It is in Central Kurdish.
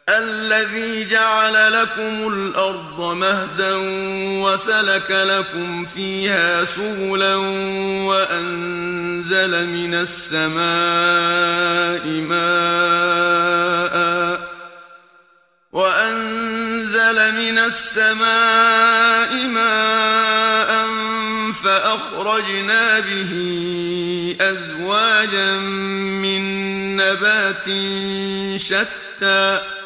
الذي جعل لكم الأرض مهدا وسلك لكم فيها سبلا وأنزل من السماء ماء فأخرجنا به أزواجا من نبات شتى